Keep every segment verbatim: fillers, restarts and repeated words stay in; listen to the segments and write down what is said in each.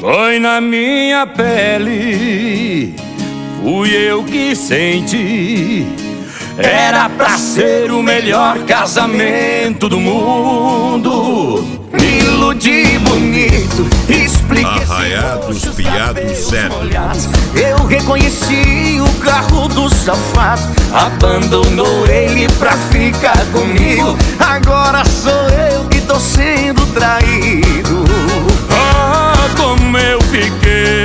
Foi na minha pele, fui eu que senti. Era pra ser o melhor casamento do mundo. Me iludi bonito, expliquei. Arraiados, piados, sérios. Eu reconheci o carro do safado. Abandonou ele pra ficar comigo. Agora sou eu que tô sendo traído. Ah, como eu fiquei.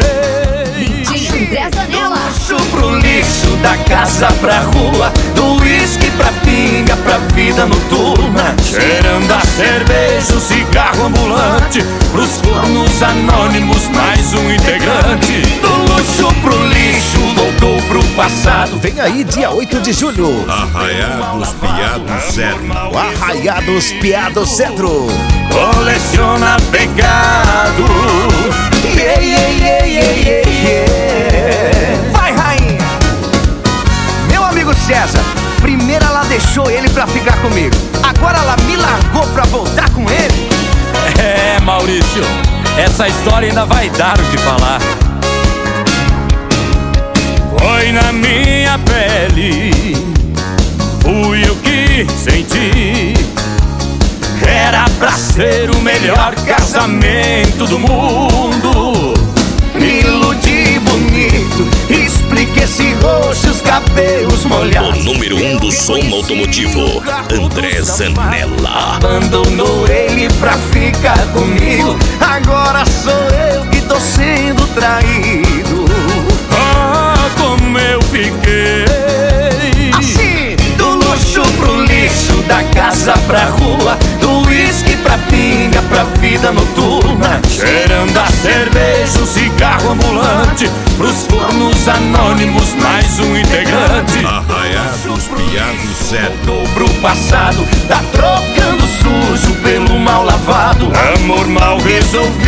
Do luxo pro lixo, da casa pra rua, do uísque pra pinga, pra vida noturna. Cheirando a cerveja, o cigarro ambulante, pros fornos anônimos, mais um integrante. Do luxo pro lixo, voltou pro passado. Vem aí, dia oito de julho. Arraiados, piados, cedro. Arraiados, piados, cedro. Coleciona pecado. Yeah, yeah, yeah, yeah, yeah, yeah. Vai, rainha. Meu amigo César, primeiro ela deixou ele pra ficar comigo. Agora ela me largou pra voltar com ele. É, Maurício, essa história ainda vai dar o que falar. Foi na minha pele, fui eu que senti. Era pra ser o melhor casamento do mundo. Me iludi bonito, expliquei esse roxo, os cabelos molhados. O número um do som automotivo, André Zanella. Abandonou ele pra ficar comigo. Agora sou eu que tô sendo traído. Ah, como eu fiquei. Assim, do luxo pro lixo, da casa pra rua, do uísque pra pinga, pra vida noturna. Cheirando a cerveja, o cigarro ambulante, pros fornos anônimos, mais um integrante. Arraiados, piados, cedro. Voltou pro passado, tá trocando sujo pelo mal lavado. Amor mal resolvido,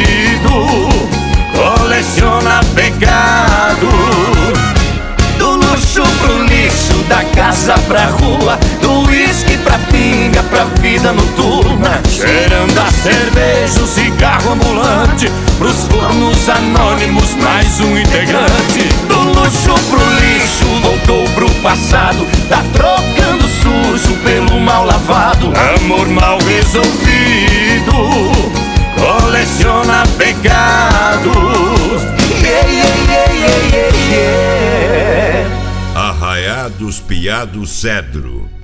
coleciona pecado. Do luxo pro lixo, da casa pra rua, do uísque pra pinga, pra vida noturna. Cheirando a cerveja, o cigarro ambulante, pros fornos anônimos, mais um integrante. Do luxo pro lixo, voltou pro passado, tá trocando sujo pelo mal lavado. Amor mal resolvido, coleciona pecados. Yeah, yeah, yeah, yeah, yeah, yeah. Arraiados, piados, cedro.